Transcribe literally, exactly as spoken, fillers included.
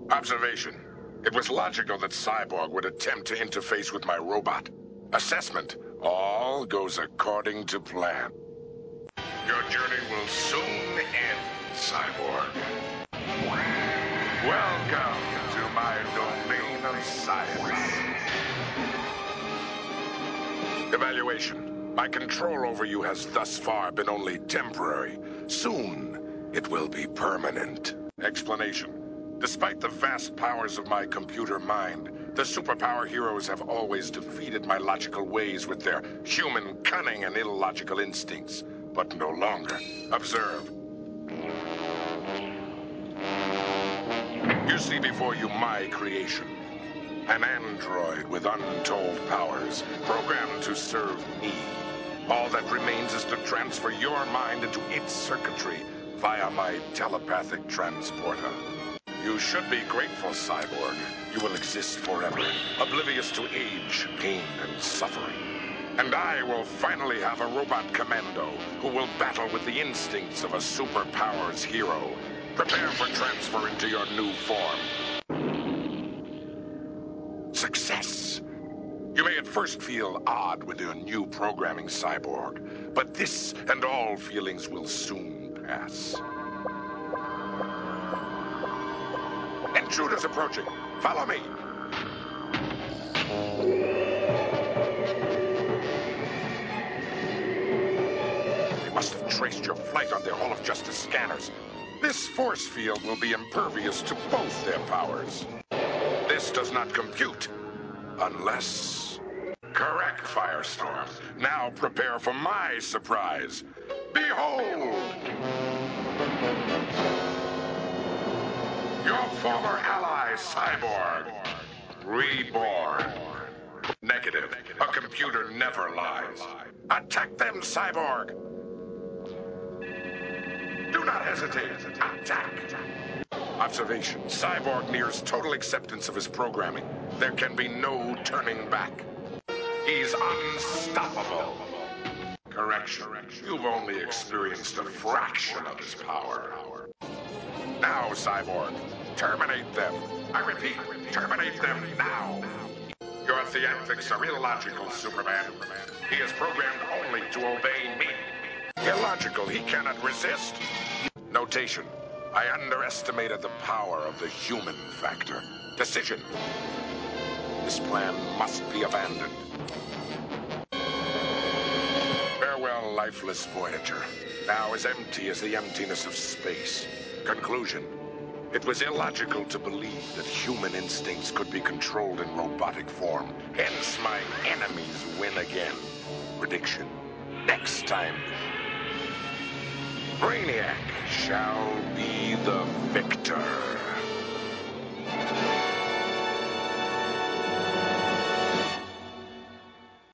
Observation. It was logical that Cyborg would attempt to interface with my robot. Assessment. All goes according to plan. Your journey will soon end, Cyborg. Welcome to my domain of science. Evaluation. My control over you has thus far been only temporary. Soon, it will be permanent. Explanation. Despite the vast powers of my computer mind, the superpower heroes have always defeated my logical ways with their human cunning and illogical instincts. But no longer. Observe. You see before you my creation. An android with untold powers, programmed to serve me. All that remains is to transfer your mind into its circuitry via my telepathic transporter. You should be grateful, Cyborg. You will exist forever, oblivious to age, pain, and suffering. And I will finally have a robot commando who will battle with the instincts of a superpowers hero. Prepare for transfer into your new form. Success! You may at first feel odd with your new programming, Cyborg, but this and all feelings will soon pass. Intruders approaching. Follow me. They must have traced your flight on their Hall of Justice scanners. This force field will be impervious to both their powers. This does not compute. Unless... Correct, Firestorm. Now prepare for my surprise. Behold! Your former ally, Cyborg. Reborn. Negative. A computer never lies. Attack them, Cyborg! Do not hesitate. Attack! Observation. Cyborg nears total acceptance of his programming. There can be no turning back. He's unstoppable. Correction. You've only experienced a fraction of his power. Now, Cyborg, terminate them. I repeat, terminate them now. Your theatrics are illogical, Superman. He is programmed only to obey me. Illogical, he cannot resist. Notation. I underestimated the power of the human factor. Decision. This plan must be abandoned. Farewell, lifeless Voyager. Now as empty as the emptiness of space. Conclusion. It was illogical to believe that human instincts could be controlled in robotic form. Hence my enemies win again. Prediction. Next time, Brainiac shall be the victor.